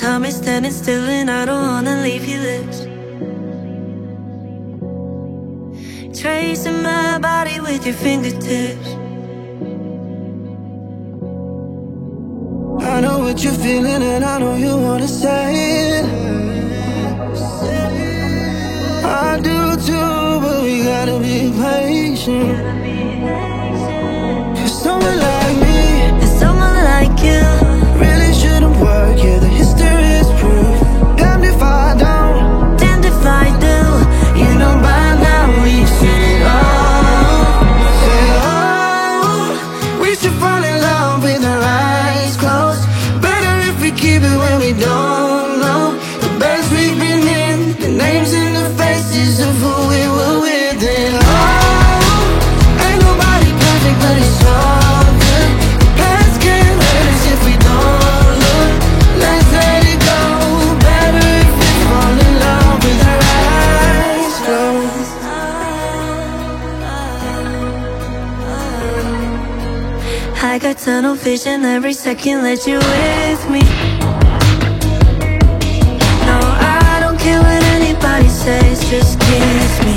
time is standing still and I don't wanna leave your lips. Tracing my body with your fingertips. I know what you're feeling and I know you wanna say it. I do too, but we gotta be patient. 'Cause someone like me And someone like you really shouldn't work, yeah, the history is proof. Damned if I don't, damned if I do. you know by now we've seen it all. Say, oh, we should fall in love with our eyes closed. Better if we keep it when we don't know the best we've been in, the names and the faces of who we were with. And oh, ain't nobody perfect, but it's all good. The past can't hurt us if we don't look. Let's let it go. Better if we fall in love with our eyes closed. I got tunnel vision every second that you with me. No, I don't care what anybody says, just kiss me.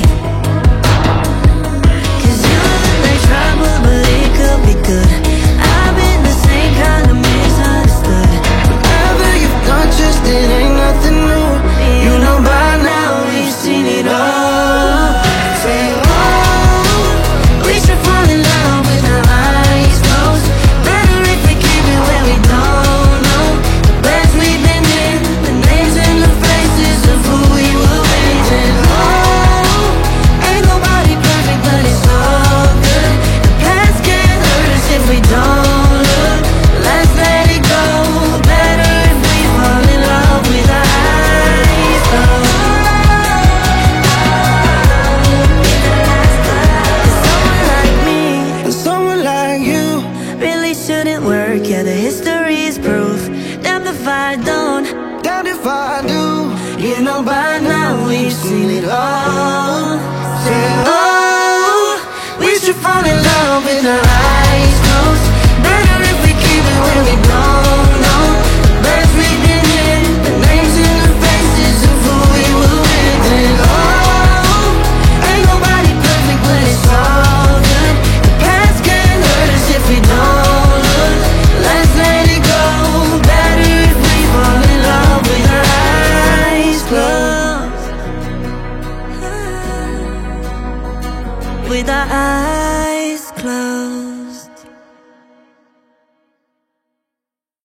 'Cause you look like trouble, but it could be good. I've been the same kind of misunderstood. Whatever you've done, just it ain't nothing new. You know by now we've seen it all. Say, oh, we should fall in love with our eyes closed. Better if we keep it where we don't know the best we've been in, the names and the faces of who we were with. And oh, ain't nobody perfect, but it's all good. The past can't hurt us if we don't look. Let's let it go. Better if we fall in love with our eyes closed. Someone like me And someone like you really shouldn't work, yeah, the history is proof. Damned if I don't, damned if I do. You know by now we've seen it all. Say, oh, we should fall in love with our eyes